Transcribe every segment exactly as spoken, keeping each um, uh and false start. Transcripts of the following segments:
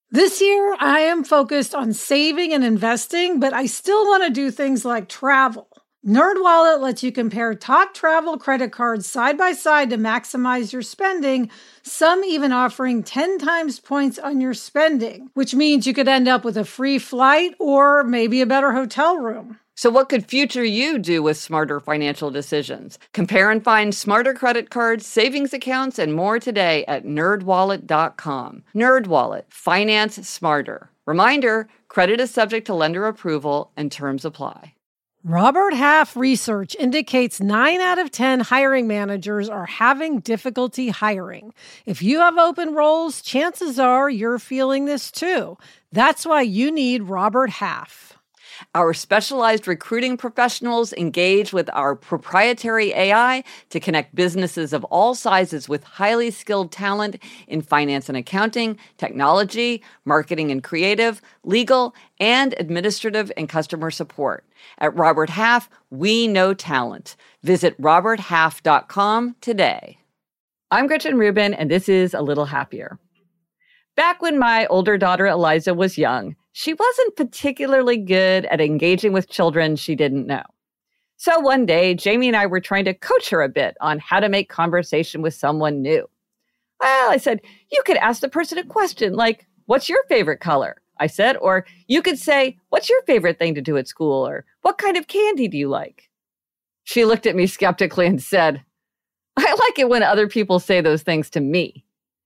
This year, I am focused on saving and investing, but I still want to do things like travel. NerdWallet lets you compare top travel credit cards side by side to maximize your spending, some even offering ten times points on your spending, which means you could end up with a free flight or maybe a better hotel room. So what could future you do with smarter financial decisions? Compare and find smarter credit cards, savings accounts, and more today at nerd wallet dot com. NerdWallet, finance smarter. Reminder, credit is subject to lender approval and terms apply. Robert Half research indicates nine out of ten hiring managers are having difficulty hiring. If you have open roles, chances are you're feeling this too. That's why you need Robert Half. Our specialized recruiting professionals engage with our proprietary A I to connect businesses of all sizes with highly skilled talent in finance and accounting, technology, marketing and creative, legal, and administrative and customer support. At Robert Half, we know talent. Visit robert half dot com today. I'm Gretchen Rubin, and this is A Little Happier. Back when my older daughter Eliza was young, she wasn't particularly good at engaging with children she didn't know. So one day, Jamie and I were trying to coach her a bit on how to make conversation with someone new. Well, I said, you could ask the person a question like, what's your favorite color? I said, or you could say, what's your favorite thing to do at school? Or what kind of candy do you like? She looked at me skeptically and said, I like it when other people say those things to me.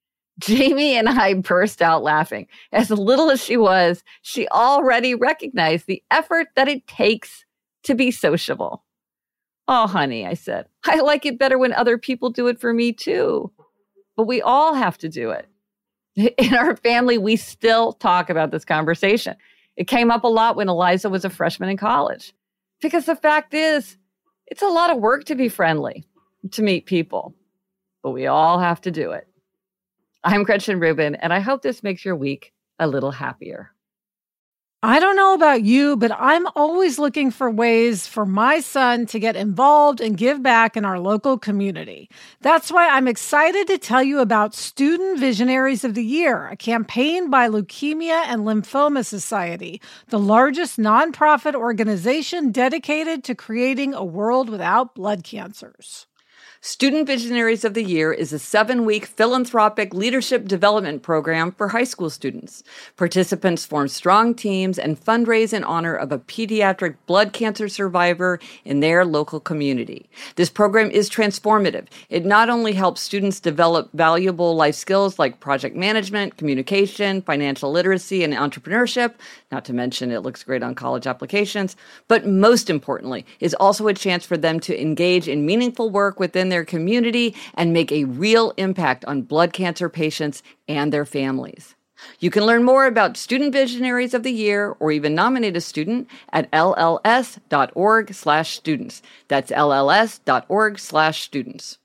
Jamie and I burst out laughing. As little as she was, she already recognized the effort that it takes to be sociable. Oh, honey, I said, I like it better when other people do it for me too. But we all have to do it. In our family, we still talk about this conversation. It came up a lot when Eliza was a freshman in college. Because the fact is, it's a lot of work to be friendly, to meet people. But we all have to do it. I'm Gretchen Rubin, and I hope this makes your week a little happier. I don't know about you, but I'm always looking for ways for my son to get involved and give back in our local community. That's why I'm excited to tell you about Student Visionaries of the Year, a campaign by Leukemia and Lymphoma Society, the largest nonprofit organization dedicated to creating a world without blood cancers. Student Visionaries of the Year is a seven-week philanthropic leadership development program for high school students. Participants form strong teams and fundraise in honor of a pediatric blood cancer survivor in their local community. This program is transformative. It not only helps students develop valuable life skills like project management, communication, financial literacy, and entrepreneurship, not to mention it looks great on college applications, but most importantly, is also a chance for them to engage in meaningful work within their community and make a real impact on blood cancer patients and their families. You can learn more about Student Visionaries of the Year or even nominate a student at L L S dot org slash students. That's L L S dot org slash students.